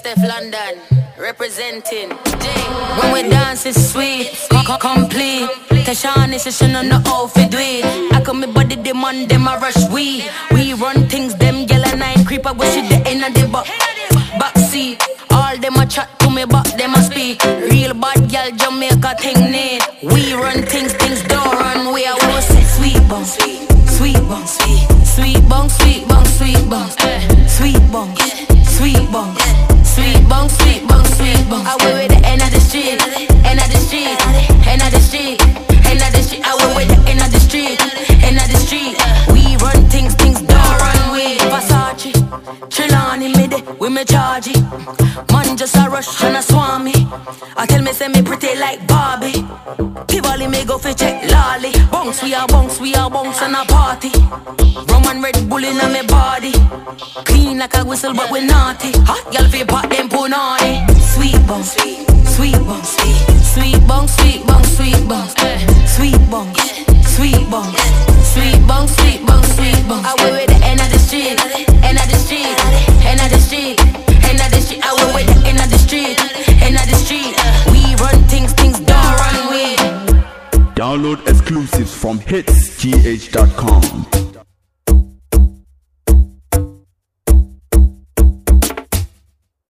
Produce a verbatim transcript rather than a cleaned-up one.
Steph London, representing J. When we dance it's sweet, c- complete. Tashan is a on the outfit do it. I come me body demand them a rush we. We run things them yellow nine creeper we shit the end of the back backseat. All them a chat to me but them a speak. Real bad girl Jamaica thing need. We run things, things don't run. We are we say sweet bong, sweet, sweet bong, sweet, sweet bong, sweet bong, sweet bong, sweet bong, sweet bong, sweet bong, sweet bong, sweet bong. I wait with the end of the street, end of the street, end of the street, end of the street. I wait with the end of the street, end of the street. We run things, things don't run. We Versace, Trelawney me de, we me charge it. Man just a rush and a swarm me. I tell me say me pretty like Barbie. Tivoli me go fi check lolly. Bounce we a bounce, we a bounce and a party. Rum and Red Bull in a me body. Clean like a whistle but we naughty. Hot girl fi pot them punani. Sweet bong, sweet, sweet bong, sweet, sweet bong, sweet bong, sweet bong, sweet bong, sweet bong, sweet bong, sweet bong, sweet bong. I wait with the end of the street, end of the street, end of the street, end of the street. I wait with the end of the street, end of the street. We run things, things don't run we. Download exclusives from hits g h dot com.